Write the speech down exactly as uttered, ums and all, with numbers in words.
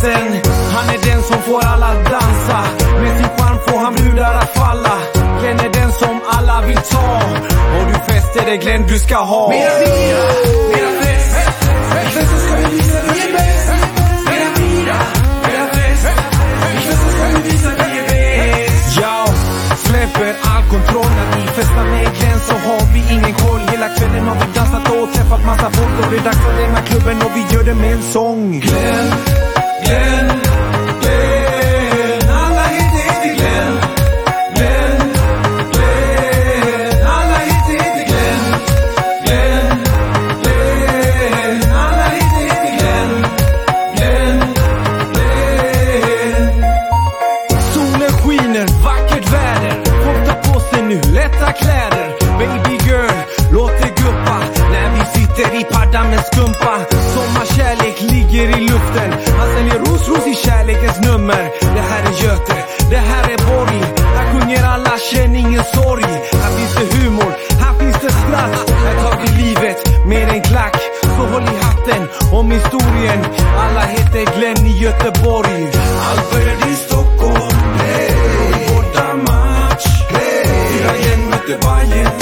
festen. Han är den som får alla att dansa. Med sin charm får han brudar att falla. Glenn är den som alla vill ta. Och du fester det Glenn du ska ha. Mera bira, mera fest. Ikväll så ska vi visa vi är bäst. Mera bira, mera fest. Ikväll så ska vi visa vi är bäst. Ja, släpper all kontroll. När vi festar med Glenn så har vi ingen koll. Hela kvällen har vi dansat och träffat massa folk. Och det är dags för den här klubben och vi gör det med en sång. Glenn, Glenn, Glenn. Alla heter inte Glenn. Glenn, Glenn. Alla heter inte Glenn. Glenn, Glenn. Alla heter inte Glenn. Glenn, Glenn. Solen skiner, vackert väder. Folk tar på sig nu lätta kläder. Baby girl, låt det guppa. När vi sitter i paddan med skumpa. Sommarkärlek ligger i luften. Han säljer ros, ros i kärlekens nummer. Det här är Göte, det här är Borg. Här sjunger alla, känn ingen sorg. Här finns det humor, här finns det skratt. Här tar vi livet med en klack. Så håll i hatten om historien. Alla heter Glenn i Göteborg. Allt började i Stockholm. Hey. Borta match. Hey. Fyra gäng mötte Bayern.